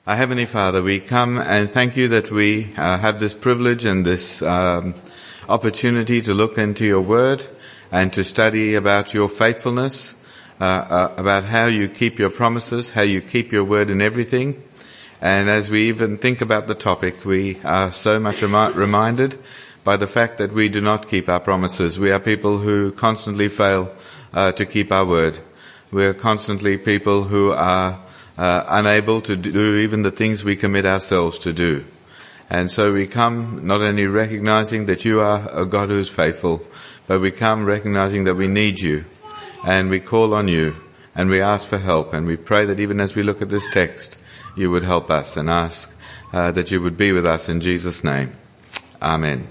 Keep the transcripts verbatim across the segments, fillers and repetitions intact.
Our Heavenly Father, we come and thank you that we uh, have this privilege and this um, opportunity to look into your word and to study about your faithfulness, uh, uh, about how you keep your promises, how you keep your word in everything. And as we even think about the topic, we are so much remi- reminded by the fact that we do not keep our promises. We are people who constantly fail uh, to keep our word. We are constantly people who are Uh, unable to do even the things we commit ourselves to do. And so we come not only recognizing that you are a God who is faithful, but we come recognizing that we need you, and we call on you, and we ask for help, and we pray that even as we look at this text, you would help us, and ask uh, that you would be with us in Jesus' name. Amen.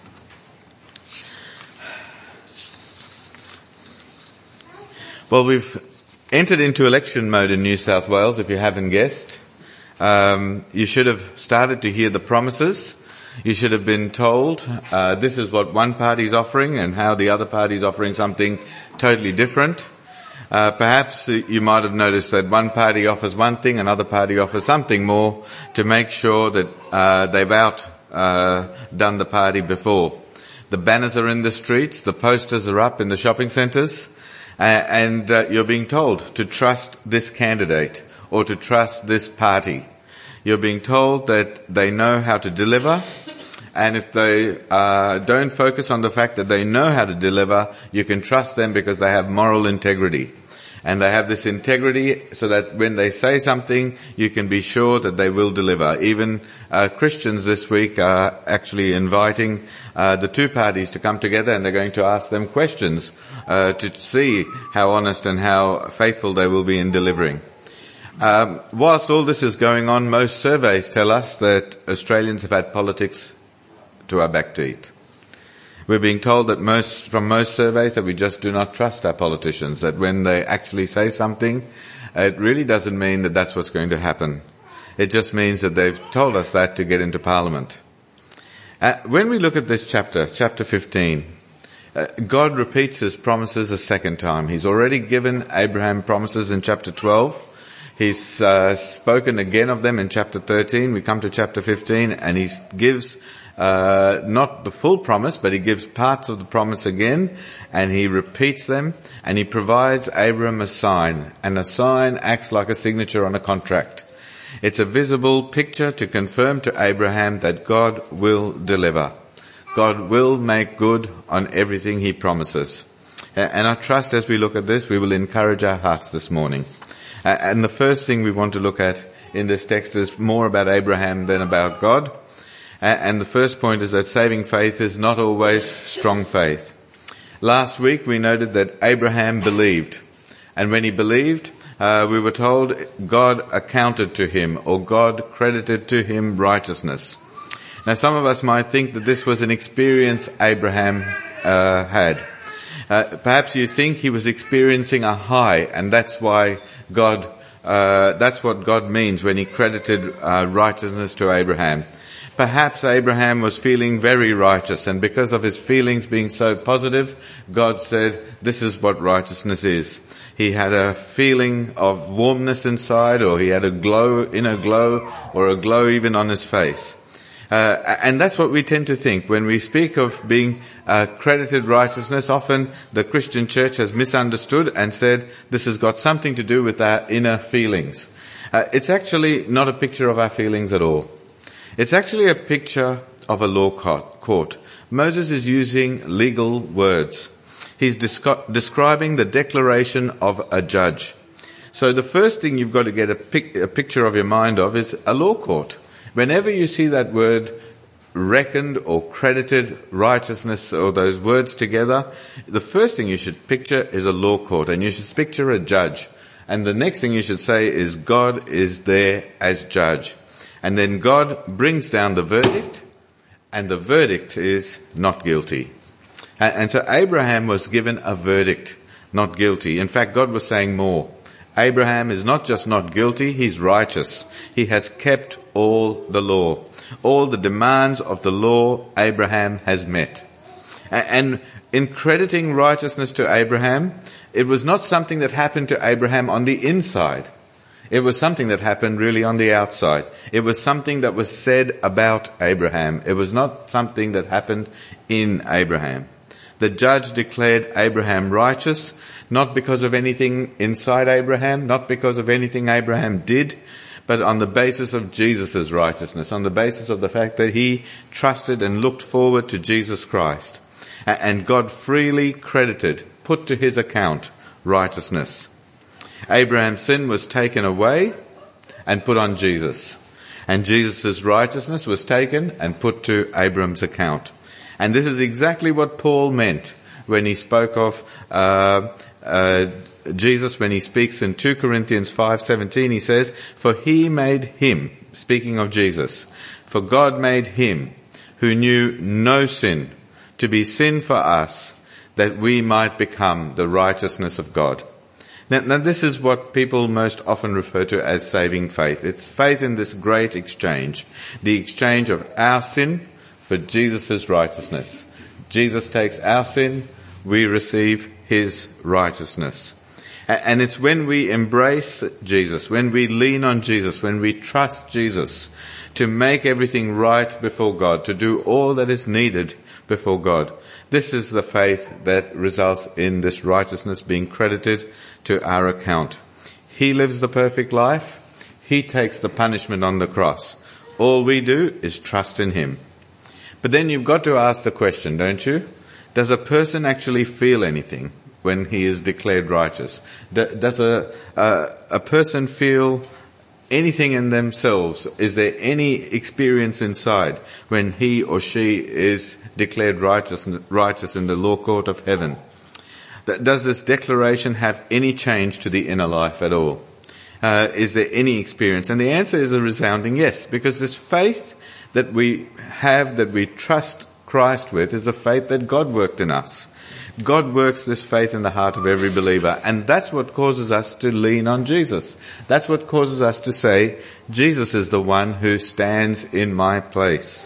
Well, we've entered into election mode in New South Wales, if you haven't guessed. Um, you should have started to hear the promises. You should have been told uh, this is what one party's offering and how the other party's offering something totally different. Uh, perhaps you might have noticed that one party offers one thing, another party offers something more to make sure that uh, they've outdone uh, the party before. The banners are in the streets, the posters are up in the shopping centres. Uh, and uh, you're being told to trust this candidate or to trust this party. You're being told that they know how to deliver, and if they uh, don't focus on the fact that they know how to deliver, you can trust them because they have moral integrity. And they have this integrity so that when they say something, you can be sure that they will deliver. Even uh, Christians this week are actually inviting uh, the two parties to come together, and they're going to ask them questions uh, to see how honest and how faithful they will be in delivering. Um, whilst all this is going on, most surveys tell us that Australians have had politics to our back teeth. We're being told that most, from most surveys, that we just do not trust our politicians, that when they actually say something, it really doesn't mean that that's what's going to happen. It just means that they've told us that to get into Parliament. Uh, when we look at this chapter, chapter fifteen, uh, God repeats his promises a second time. He's already given Abraham promises in chapter twelve. He's uh, spoken again of them in chapter thirteen. We come to chapter fifteen, and he gives Uh, not the full promise, but he gives parts of the promise again, and he repeats them, and he provides Abraham a sign, and a sign acts like a signature on a contract. It's a visible picture to confirm to Abraham that God will deliver. God will make good on everything he promises. And I trust as we look at this, we will encourage our hearts this morning. And the first thing we want to look at in this text is more about Abraham than about God. And the first point is that saving faith is not always strong faith. Last week we noted that Abraham believed. And when he believed, uh, we were told God accounted to him, or God credited to him righteousness. Now some of us might think that this was an experience Abraham uh, had. Uh, perhaps you think he was experiencing a high, and that's why God, uh, that's what God means when he credited uh, righteousness to Abraham. Perhaps Abraham was feeling very righteous, and because of his feelings being so positive, God said, this is what righteousness is. He had a feeling of warmness inside, or he had a glow, inner glow, or a glow even on his face. Uh, and that's what we tend to think. When we speak of being uh, credited righteousness, often the Christian church has misunderstood and said, this has got something to do with our inner feelings. Uh, it's actually not a picture of our feelings at all. It's actually a picture of a law court. Moses is using legal words. He's descri- describing the declaration of a judge. So the first thing you've got to get a, pic- a picture of your mind of is a law court. Whenever you see that word reckoned or credited righteousness, or those words together, the first thing you should picture is a law court, and you should picture a judge. And the next thing you should say is God is there as judge. And then God brings down the verdict, and the verdict is not guilty. And, and so Abraham was given a verdict, not guilty. In fact, God was saying more. Abraham is not just not guilty, he's righteous. He has kept all the law. All the demands of the law Abraham has met. And in crediting righteousness to Abraham, it was not something that happened to Abraham on the inside. It was something that happened really on the outside. It was something that was said about Abraham. It was not something that happened in Abraham. The judge declared Abraham righteous, not because of anything inside Abraham, not because of anything Abraham did, but on the basis of Jesus' righteousness, on the basis of the fact that he trusted and looked forward to Jesus Christ. And God freely credited, put to his account, righteousness. Abraham's sin was taken away and put on Jesus. And Jesus' righteousness was taken and put to Abraham's account. And this is exactly what Paul meant when he spoke of uh, uh, Jesus, when he speaks in two Corinthians five seventeen. He says, "For he made him," speaking of Jesus, "for God made him who knew no sin to be sin for us, that we might become the righteousness of God." Now, now this is what people most often refer to as saving faith. It's faith in this great exchange, the exchange of our sin for Jesus' righteousness. Jesus takes our sin, we receive his righteousness. And it's when we embrace Jesus, when we lean on Jesus, when we trust Jesus to make everything right before God, to do all that is needed before God. This is the faith that results in this righteousness being credited to our account. He lives the perfect life. He takes the punishment on the cross. All we do is trust in him. But then you've got to ask the question, don't you? Does a person actually feel anything when he is declared righteous? Does a, a, a person feel anything in themselves? Is there any experience inside when he or she is declared righteous, righteous in the law court of heaven? Does this declaration have any change to the inner life at all? Uh, is there any experience? And the answer is a resounding yes, because this faith that we have, that we trust Christ with, is a faith that God worked in us. God works this faith in the heart of every believer, and that's what causes us to lean on Jesus. That's what causes us to say, Jesus is the one who stands in my place.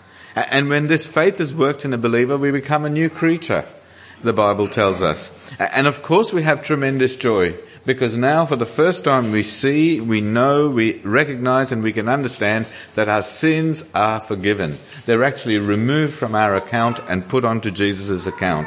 And when this faith is worked in a believer, we become a new creature, the Bible tells us. And of course we have tremendous joy, because now for the first time we see, we know, we recognize, and we can understand that our sins are forgiven. They're actually removed from our account and put onto Jesus' account.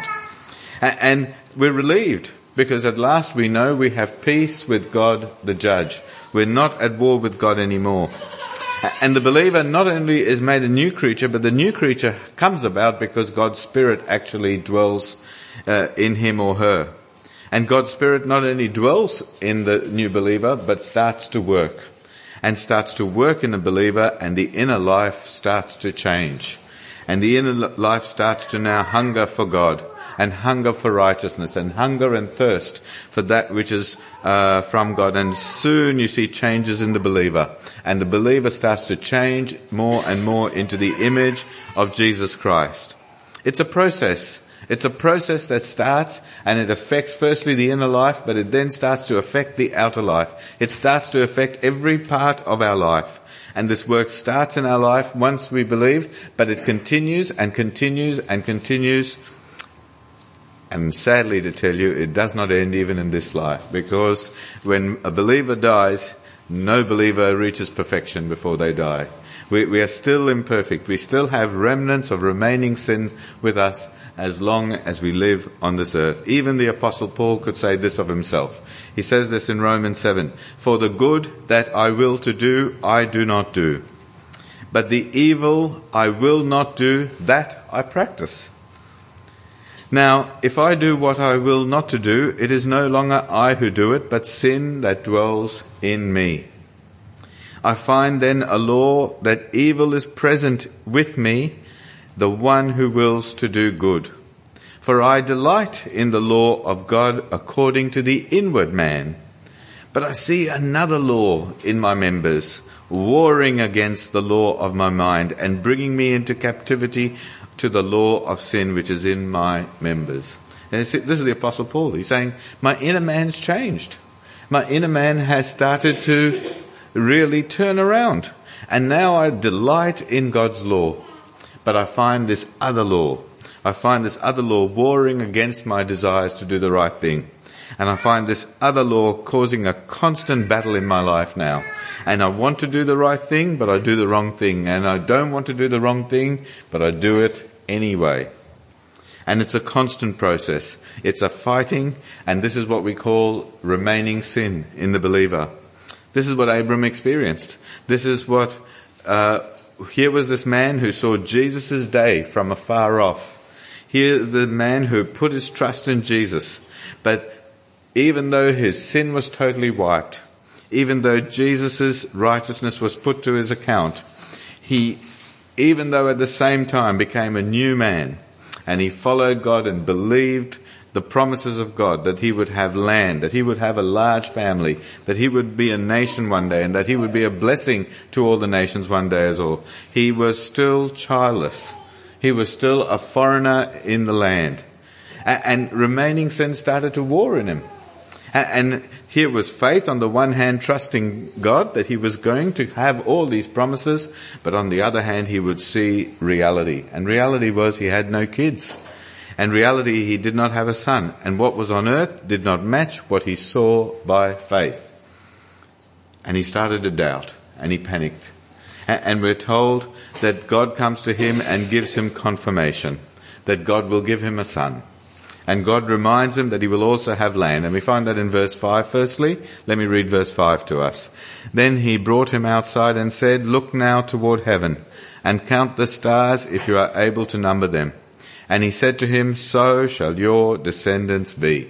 And we're relieved, because at last we know we have peace with God the judge. We're not at war with God anymore. And the believer not only is made a new creature, but the new creature comes about because God's Spirit actually dwells uh, in him or her. And God's Spirit not only dwells in the new believer, but starts to work. And starts to work in the believer, and the inner life starts to change. And the inner life starts to now hunger for God, and hunger for righteousness, and hunger and thirst for that which is uh, from God. And soon you see changes in the believer, and the believer starts to change more and more into the image of Jesus Christ. It's a process. It's a process that starts, and it affects firstly the inner life, but it then starts to affect the outer life. It starts to affect every part of our life. And this work starts in our life once we believe, but it continues and continues and continues. And sadly to tell you, it does not end even in this life, because when a believer dies, no believer reaches perfection before they die. We, we are still imperfect. We still have remnants of remaining sin with us as long as we live on this earth. Even the Apostle Paul could say this of himself. He says this in Romans seven, "For the good that I will to do, I do not do. But the evil I will not do, that I practice. Now, if I do what I will not to do, it is no longer I who do it, but sin that dwells in me. I find then a law that evil is present with me, the one who wills to do good. For I delight in the law of God according to the inward man. But I see another law in my members, warring against the law of my mind and bringing me into captivity to the law of sin which is in my members." And this is the Apostle Paul. He's saying, my inner man's changed. My inner man has started to really turn around. And now I delight in God's law. But I find this other law. I find this other law warring against my desires to do the right thing. And I find this other law causing a constant battle in my life now. And I want to do the right thing, but I do the wrong thing. And I don't want to do the wrong thing, but I do it anyway. And it's a constant process. It's a fighting, and this is what we call remaining sin in the believer. This is what Abram experienced. This is what, uh, here was this man who saw Jesus' day from afar off. Here's the man who put his trust in Jesus. But even though his sin was totally wiped, even though Jesus' righteousness was put to his account, he, even though at the same time became a new man, and he followed God and believed the promises of God, that he would have land, that he would have a large family, that he would be a nation one day, and that he would be a blessing to all the nations one day as well. He was still childless. He was still a foreigner in the land. And remaining sin started to war in him. And here was faith on the one hand, trusting God that he was going to have all these promises, but on the other hand he would see reality. And reality was he had no kids. And reality, he did not have a son. And what was on earth did not match what he saw by faith. And he started to doubt, and he panicked. And we're told that God comes to him and gives him confirmation that God will give him a son. And God reminds him that he will also have land. And we find that in verse five firstly. Let me read verse five to us. Then he brought him outside and said, "Look now toward heaven and count the stars if you are able to number them." And he said to him, "So shall your descendants be."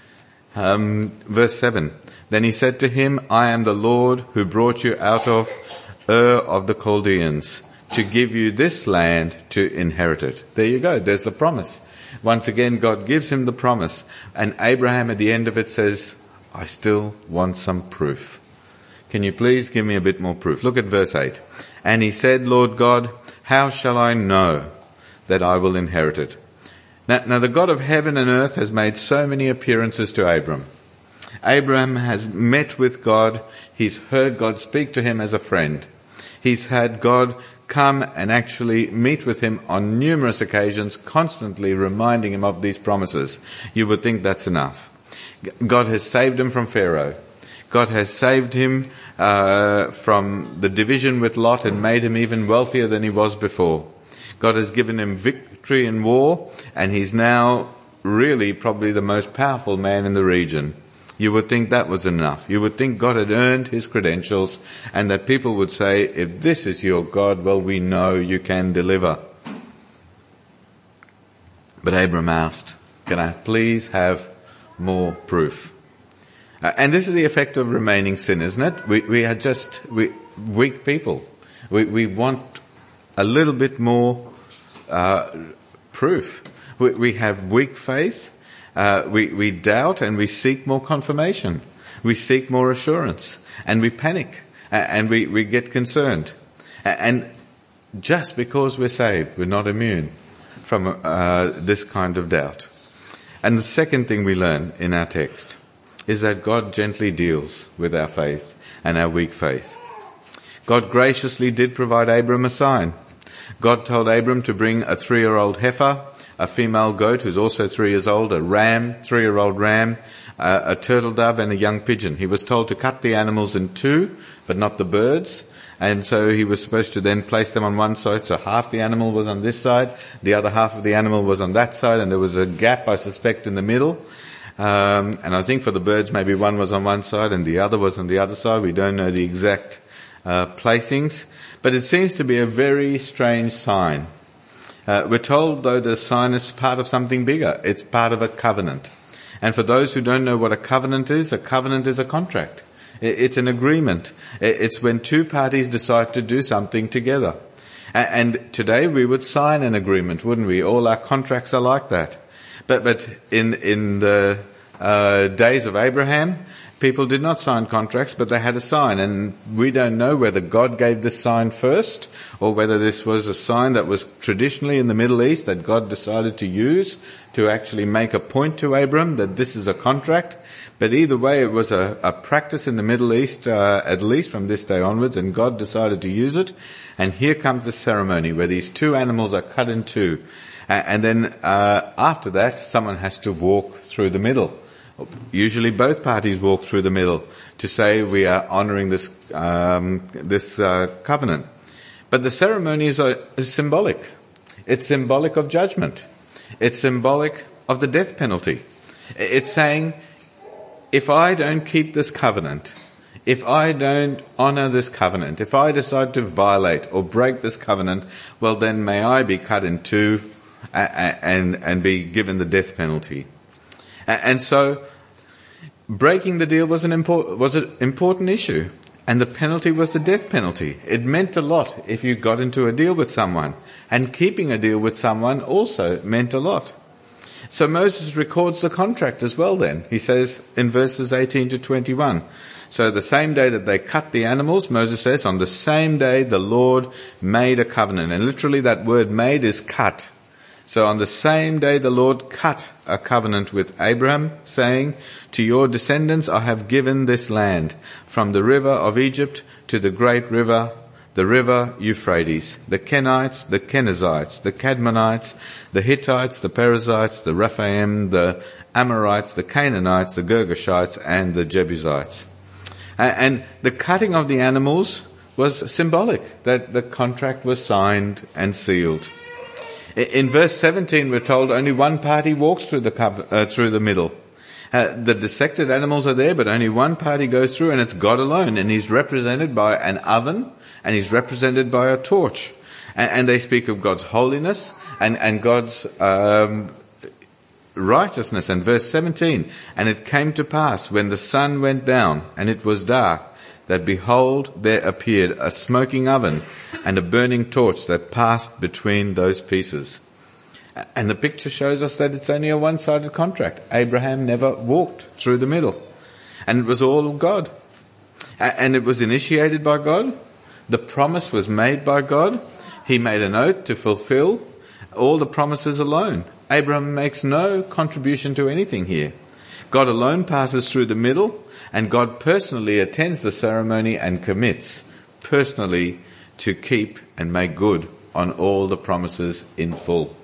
Um, verse seven. Then he said to him, "I am the Lord who brought you out of Ur of the Chaldeans to give you this land to inherit it." There you go. There's the promise. Once again, God gives him the promise. And Abraham at the end of it says, "I still want some proof. Can you please give me a bit more proof?" Look at verse eight. And he said, "Lord God, how shall I know that I will inherit it?" Now, now the God of heaven and earth has made so many appearances to Abram. Abraham has met with God. He's heard God speak to him as a friend. He's had God come and actually meet with him on numerous occasions, constantly reminding him of these promises. You would think that's enough. God has saved him from Pharaoh. God has saved him uh, from the division with Lot and made him even wealthier than he was before. God has given him victory in war, and he's now really probably the most powerful man in the region. You would think that was enough. You would think God had earned his credentials, and that people would say, "If this is your God, well, we know you can deliver." But Abram asked, "Can I please have more proof?" Uh, and this is the effect of remaining sin, isn't it? We, we are just we, weak people. We, we want a little bit more uh, proof. We, we have weak faith. Uh, we, we doubt, and we seek more confirmation. We seek more assurance, and we panic, uh, and we, we get concerned. Uh, and just because we're saved, we're not immune from uh, this kind of doubt. And the second thing we learn in our text is that God gently deals with our faith and our weak faith. God graciously did provide Abram a sign. God told Abram to bring a three-year-old heifer, a female goat who's also three years old, a ram, three-year-old ram, uh, a turtle dove, and a young pigeon. He was told to cut the animals in two, but not the birds. And so he was supposed to then place them on one side. So half the animal was on this side, the other half of the animal was on that side, and there was a gap, I suspect, in the middle. Um, and I think for the birds, maybe one was on one side and the other was on the other side. We don't know the exact uh, placings. But it seems to be a very strange sign. Uh, we're told, though, the sign is part of something bigger. It's part of a covenant. And for those who don't know what a covenant is, a covenant is a contract. It's an agreement. It's when two parties decide to do something together. And today we would sign an agreement, wouldn't we? All our contracts are like that. But but in in the uh, days of Abraham, people did not sign contracts, but they had a sign. And we don't know whether God gave this sign first, or whether this was a sign that was traditionally in the Middle East that God decided to use to actually make a point to Abram that this is a contract. But either way, it was a, a practice in the Middle East, uh, at least from this day onwards, and God decided to use it. And here comes the ceremony where these two animals are cut in two. Uh, and then uh, after that, someone has to walk through the middle Usually both parties walk through the middle to say we are honouring this um, this uh, covenant. But the ceremony is, uh, is symbolic. It's symbolic of judgment. It's symbolic of the death penalty. It's saying, if I don't keep this covenant, if I don't honour this covenant, if I decide to violate or break this covenant, well then may I be cut in two and, and, and be given the death penalty. And so, breaking the deal was an important, was an important issue. And the penalty was the death penalty. It meant a lot if you got into a deal with someone. And keeping a deal with someone also meant a lot. So Moses records the contract as well then. He says in verses eighteen to twenty-one. So the same day that they cut the animals, Moses says, on the same day the Lord made a covenant. And literally that word made is cut. So on the same day the Lord cut a covenant with Abraham, saying, to your descendants I have given this land, from the river of Egypt to the great river, the river Euphrates, the Kenites, the Kenizzites, the Cadmonites, the Hittites, the Perizzites, the Rephaim, the Amorites, the Canaanites, the Girgashites, and the Jebusites. And the cutting of the animals was symbolic, that the contract was signed and sealed. In verse seventeen, we're told only one party walks through the cover, uh, through the middle. Uh, the dissected animals are there, but only one party goes through, and it's God alone. And he's represented by an oven, and he's represented by a torch. And, and they speak of God's holiness and, and God's um, righteousness. And verse seventeen, and it came to pass when the sun went down and it was dark, that behold, there appeared a smoking oven and a burning torch that passed between those pieces. And the picture shows us that it's only a one-sided contract. Abraham never walked through the middle. And it was all God. And it was initiated by God. The promise was made by God. He made an oath to fulfill all the promises alone. Abraham makes no contribution to anything here. God alone passes through the middle, and God personally attends the ceremony and commits personally to keep and make good on all the promises in full.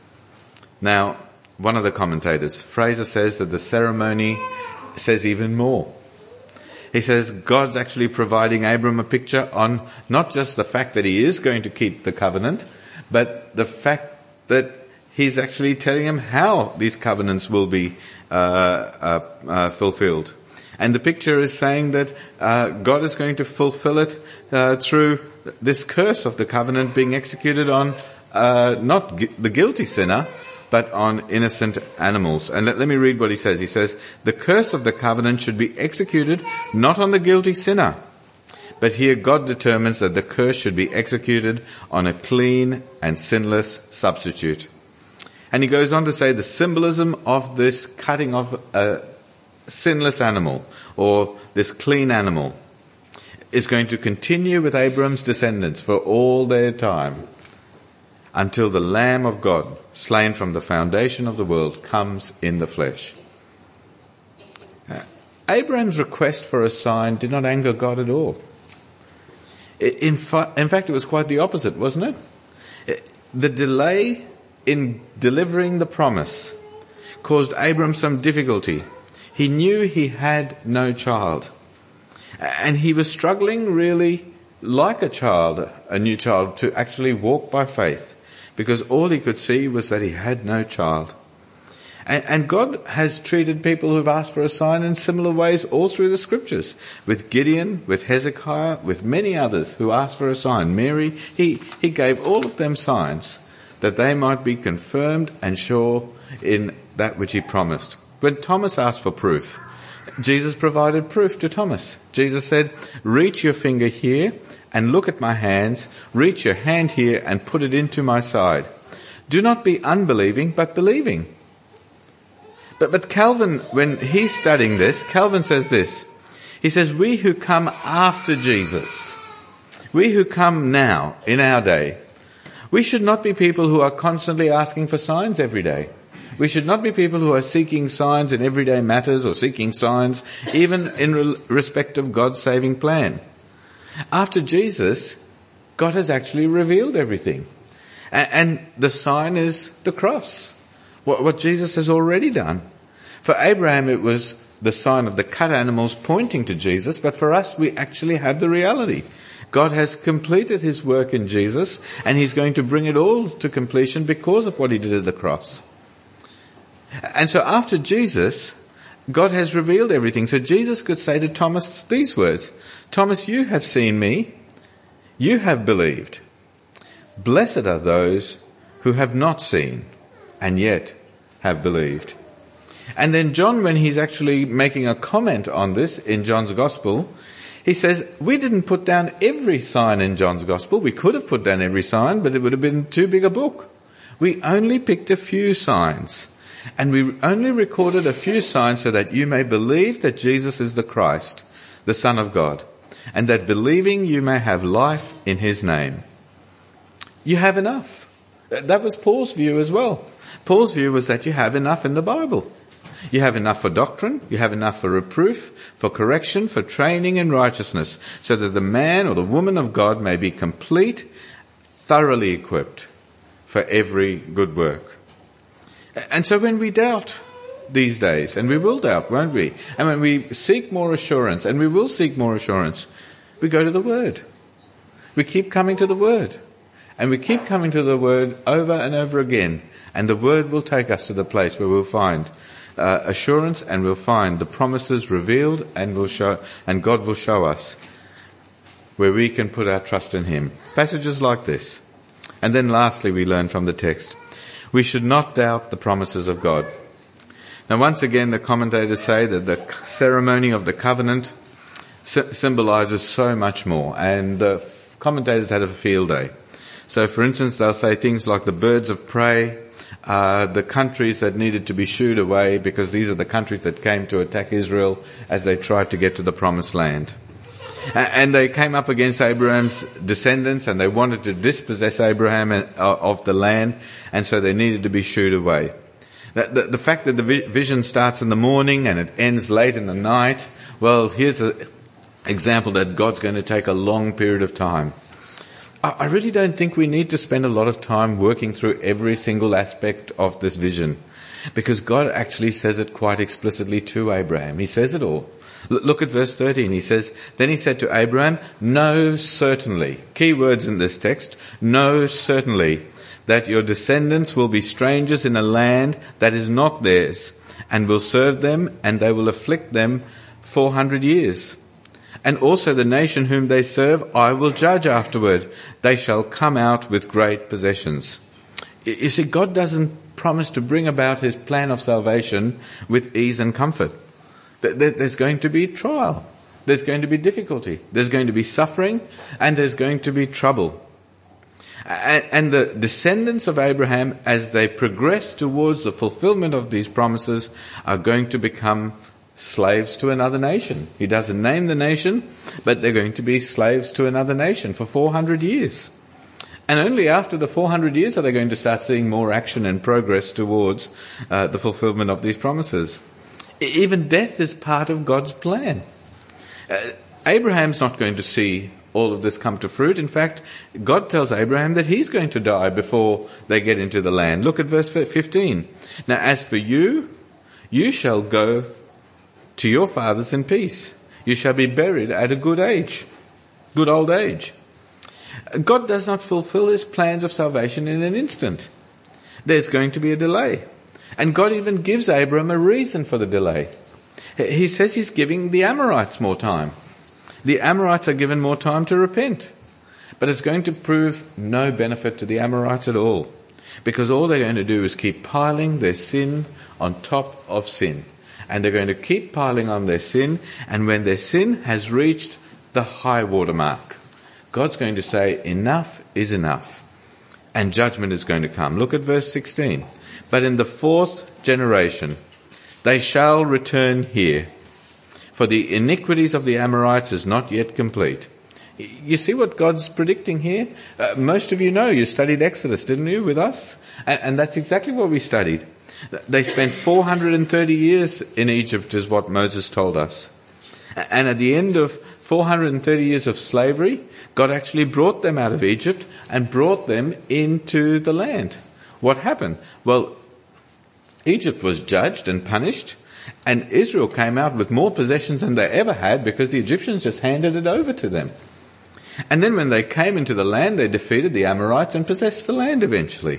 Now, one of the commentators, Fraser, says that the ceremony says even more. He says God's actually providing Abram a picture on not just the fact that he is going to keep the covenant, but the fact that he's actually telling him how these covenants will be uh, uh, uh, fulfilled. And the picture is saying that uh, God is going to fulfill it uh, through this curse of the covenant being executed on uh, not gu- the guilty sinner, but on innocent animals. And let, let me read what he says. He says, the curse of the covenant should be executed not on the guilty sinner, but here God determines that the curse should be executed on a clean and sinless substitute. And he goes on to say the symbolism of this cutting of a sinless animal, or this clean animal, is going to continue with Abram's descendants for all their time, until the Lamb of God, slain from the foundation of the world, comes in the flesh. Uh, Abraham's request for a sign did not anger God at all. In, fa- in fact, it was quite the opposite, wasn't it? The delay in delivering the promise caused Abram some difficulty. He knew he had no child. And he was struggling really like a child, a new child, to actually walk by faith, because all he could see was that he had no child. And, and God has treated people who've asked for a sign in similar ways all through the scriptures. With Gideon, with Hezekiah, with many others who asked for a sign. Mary, he, he gave all of them signs that they might be confirmed and sure in that which he promised. When Thomas asked for proof, Jesus provided proof to Thomas. Jesus said, reach your finger here and look at my hands. Reach your hand here and put it into my side. Do not be unbelieving, but believing. But, but Calvin, when he's studying this, Calvin says this. He says, we who come after Jesus, we who come now in our day, we should not be people who are constantly asking for signs every day. We should not be people who are seeking signs in everyday matters, or seeking signs even in re- respect of God's saving plan. After Jesus, God has actually revealed everything. And, and the sign is the cross, what, what Jesus has already done. For Abraham, it was the sign of the cut animals pointing to Jesus, but for us, we actually have the reality. God has completed his work in Jesus, and he's going to bring it all to completion because of what he did at the cross. And so after Jesus, God has revealed everything. So Jesus could say to Thomas these words, Thomas, you have seen me, you have believed. Blessed are those who have not seen and yet have believed. And then John, when he's actually making a comment on this in John's Gospel, he says, we didn't put down every sign in John's Gospel. We could have put down every sign, but it would have been too big a book. We only picked a few signs. And we only recorded a few signs so that you may believe that Jesus is the Christ, the Son of God, and that believing you may have life in his name. You have enough. That was Paul's view as well. Paul's view was that you have enough in the Bible. You have enough for doctrine, you have enough for reproof, for correction, for training in righteousness, so that the man or the woman of God may be complete, thoroughly equipped for every good work. And so when we doubt these days, and we will doubt, won't we? And when we seek more assurance, and we will seek more assurance, we go to the Word. We keep coming to the Word. And we keep coming to the Word over and over again. And the Word will take us to the place where we'll find uh, assurance, and we'll find the promises revealed, and we'll show, and God will show us where we can put our trust in him. Passages like this. And then lastly, we learn from the text, we should not doubt the promises of God. Now, once again, the commentators say that the ceremony of the covenant symbolizes so much more, and the commentators had a field day. So, for instance, they'll say things like the birds of prey, uh, the countries that needed to be shooed away, because these are the countries that came to attack Israel as they tried to get to the promised land. And they came up against Abraham's descendants, and they wanted to dispossess Abraham of the land, and so they needed to be shooed away. The, the, the fact that the vision starts in the morning and it ends late in the night, well, here's an example that God's going to take a long period of time. I, I really don't think we need to spend a lot of time working through every single aspect of this vision, because God actually says it quite explicitly to Abraham. He says it all. Look at verse thirteen. He says, then he said to Abraham, know certainly, key words in this text, know certainly that your descendants will be strangers in a land that is not theirs, and will serve them, and they will afflict them four hundred years. And also the nation whom they serve I will judge afterward. They shall come out with great possessions. You see, God doesn't promise to bring about his plan of salvation with ease and comfort. There's going to be trial. There's going to be difficulty. There's going to be suffering, and there's going to be trouble. And the descendants of Abraham, as they progress towards the fulfillment of these promises, are going to become slaves to another nation. He doesn't name the nation, but they're going to be slaves to another nation for four hundred years. And only after the four hundred years are they going to start seeing more action and progress towards uh, the fulfillment of these promises. Even death is part of God's plan. Uh, Abraham's not going to see all of this come to fruit. In fact, God tells Abraham that he's going to die before they get into the land. Look at verse fifteen. Now, as for you, you shall go to your fathers in peace. You shall be buried at a good age, good old age. God does not fulfill his plans of salvation in an instant. There's going to be a delay. And God even gives Abraham a reason for the delay. He says he's giving the Amorites more time. The Amorites are given more time to repent. But it's going to prove no benefit to the Amorites at all, because all they're going to do is keep piling their sin on top of sin. And they're going to keep piling on their sin, and when their sin has reached the high water mark, God's going to say, enough is enough. And judgment is going to come. Look at verse sixteen. But in the fourth generation, they shall return here, for the iniquities of the Amorites is not yet complete. You see what God's predicting here? Uh, most of you know, you studied Exodus, didn't you, with us? And, and that's exactly what we studied. They spent four hundred thirty years in Egypt, is what Moses told us. And at the end of four hundred thirty years of slavery, God actually brought them out of Egypt and brought them into the land. What happened? Well, Egypt was judged and punished, And Israel came out with more possessions than they ever had because the Egyptians just handed it over to them. And then when they came into the land, they defeated the Amorites and possessed the land eventually.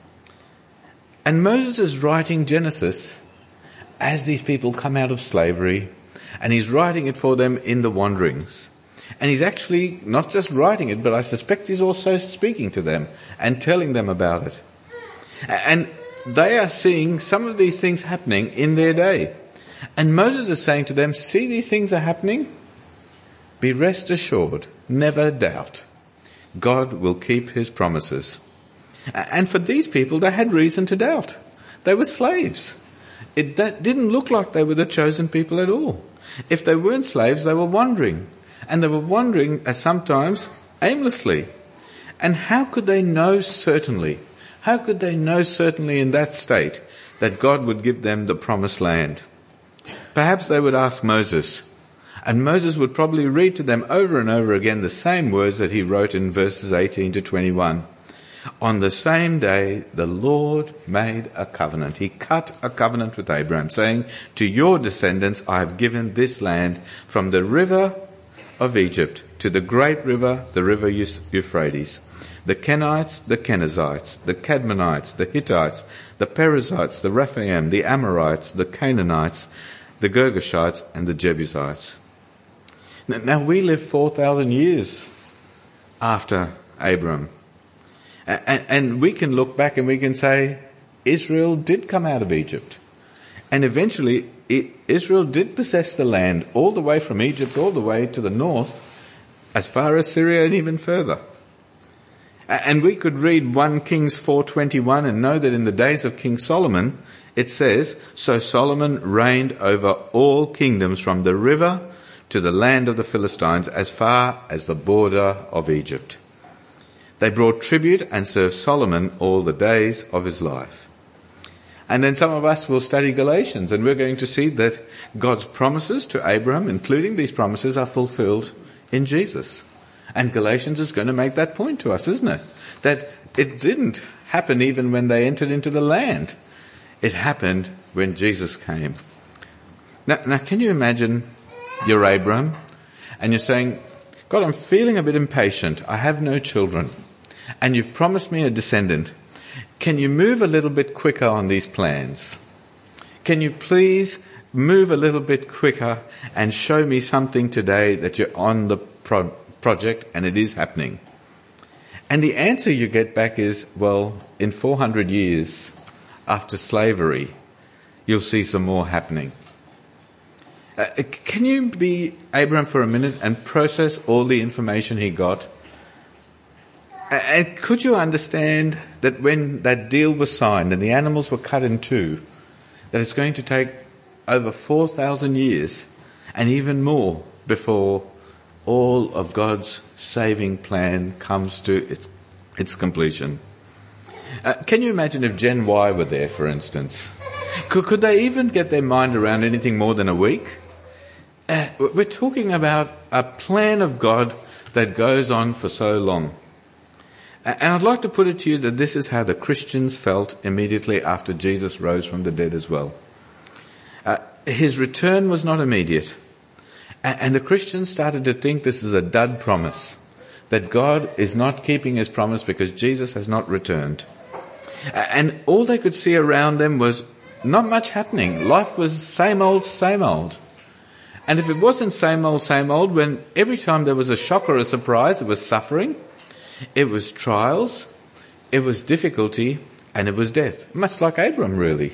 And Moses is writing Genesis as these people come out of slavery, and he's writing it for them in the wanderings. And he's actually not just writing it, but I suspect he's also speaking to them and telling them about it. And they are seeing some of these things happening in their day. And Moses is saying to them, see these things are happening? Be rest assured, never doubt. God will keep his promises. And for these people, they had reason to doubt. They were slaves. It didn't look like they were the chosen people at all. If they weren't slaves, they were wandering. And they were wandering uh, sometimes aimlessly. And how could they know certainly? How could they know certainly in that state that God would give them the promised land? Perhaps they would ask Moses. And Moses would probably read to them over and over again the same words that he wrote in verses eighteen to twenty-one. On the same day, the Lord made a covenant. He cut a covenant with Abraham, saying, to your descendants I have given this land from the river of Egypt to the great river, the river Euphrates. The Kenites, the Kenizzites, the Cadmonites, the Hittites, the Perizzites, the Rephaim, the Amorites, the Canaanites, the Girgashites, and the Jebusites. Now we live four thousand years after Abram. And we can look back and we can say, Israel did come out of Egypt. And eventually, Israel did possess the land all the way from Egypt, all the way to the north, as far as Syria and even further. And we could read First Kings four twenty-one and know that in the days of King Solomon, it says, so Solomon reigned over all kingdoms from the river to the land of the Philistines as far as the border of Egypt. They brought tribute and served Solomon all the days of his life. And then some of us will study Galatians, and we're going to see that God's promises to Abraham, including these promises, are fulfilled in Jesus. And Galatians is going to make that point to us, isn't it? That it didn't happen even when they entered into the land. It happened when Jesus came. Now, now can you imagine you're Abraham, and you're saying, God, I'm feeling a bit impatient. I have no children. And you've promised me a descendant. Can you move a little bit quicker on these plans? Can you please move a little bit quicker and show me something today that you're on the pro- project and it is happening? And the answer you get back is, well, in four hundred years after slavery, you'll see some more happening. Uh, can you be Abraham for a minute and process all the information he got? And could you understand that when that deal was signed and the animals were cut in two, that it's going to take over four thousand years and even more before all of God's saving plan comes to its, its completion? Uh, can you imagine if Gen Y were there, for instance? Could, could they even get their mind around anything more than a week? Uh, we're talking about a plan of God that goes on for so long. And I'd like to put it to you that this is how the Christians felt immediately after Jesus rose from the dead as well. Uh, his return was not immediate. And the Christians started to think this is a dud promise, that God is not keeping his promise because Jesus has not returned. And all they could see around them was not much happening. Life was same old, same old. And if it wasn't same old, same old, when every time there was a shock or a surprise, it was suffering, it was trials, it was difficulty, and it was death. Much like Abram, really.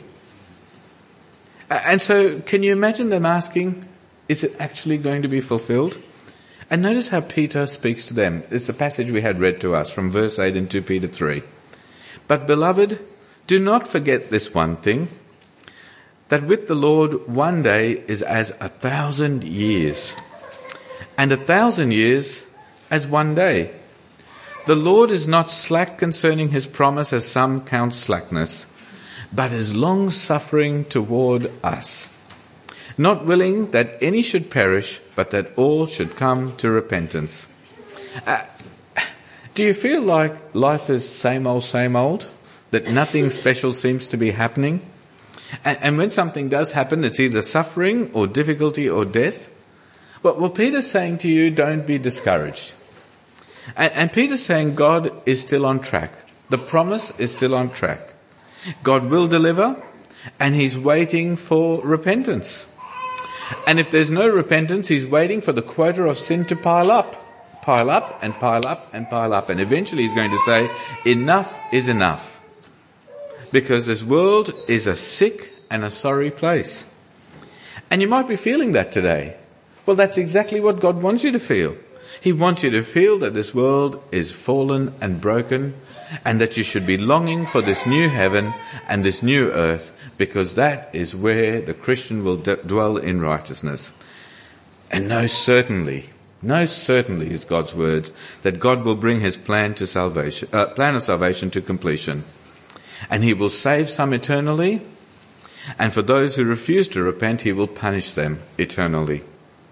And so, can you imagine them asking, is it actually going to be fulfilled? And notice how Peter speaks to them. It's the passage we had read to us from verse eight in Second Peter three. But beloved, do not forget this one thing, that with the Lord one day is as a thousand years, and a thousand years as one day. The Lord is not slack concerning his promise, as some count slackness, but is long-suffering toward us, not willing that any should perish, but that all should come to repentance. Uh, do you feel like life is same old, same old? That nothing special seems to be happening? And, and when something does happen, it's either suffering or difficulty or death. Well, well Peter's saying to you, don't be discouraged. And, and Peter's saying God is still on track. The promise is still on track. God will deliver, and he's waiting for repentance. And if there's no repentance, he's waiting for the quota of sin to pile up. Pile up and pile up and pile up. And eventually he's going to say, enough is enough. Because this world is a sick and a sorry place. And you might be feeling that today. Well, that's exactly what God wants you to feel. He wants you to feel that this world is fallen and broken, and that you should be longing for this new heaven and this new earth, because that is where the Christian will d- dwell in righteousness. And know certainly, know certainly is God's word, that God will bring his plan to salvation, uh, plan of salvation to completion. And he will save some eternally, and for those who refuse to repent, he will punish them eternally.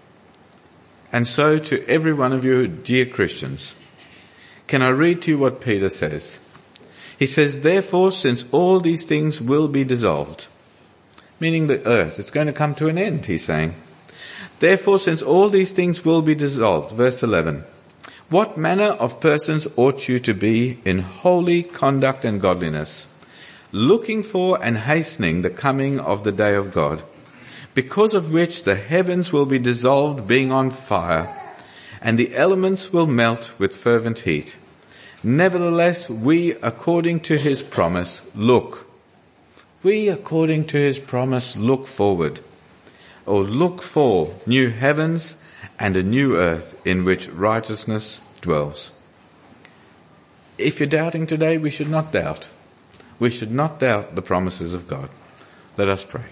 And so to every one of you, dear Christians, can I read to you what Peter says? He says, therefore, since all these things will be dissolved, meaning the earth, it's going to come to an end, he's saying. Therefore, since all these things will be dissolved, verse eleven, what manner of persons ought you to be in holy conduct and godliness, looking for and hastening the coming of the day of God, because of which the heavens will be dissolved, being on fire, and the elements will melt with fervent heat. Nevertheless, we, according to his promise, look. We, according to his promise, look forward, or look for new heavens and a new earth in which righteousness dwells. If you're doubting today, we should not doubt. We should not doubt the promises of God. Let us pray.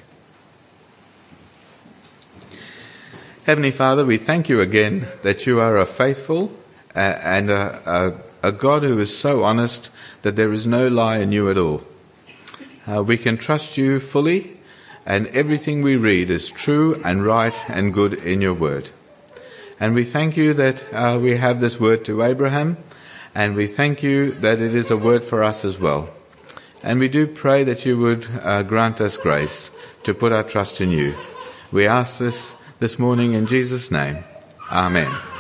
Heavenly Father, we thank you again that you are a faithful uh, and a, a, a God who is so honest that there is no lie in you at all. Uh, we can trust you fully, and everything we read is true and right and good in your word. And we thank you that uh, we have this word to Abraham, and we thank you that it is a word for us as well. And we do pray that you would uh, grant us grace to put our trust in you. We ask this this morning in Jesus' name. Amen.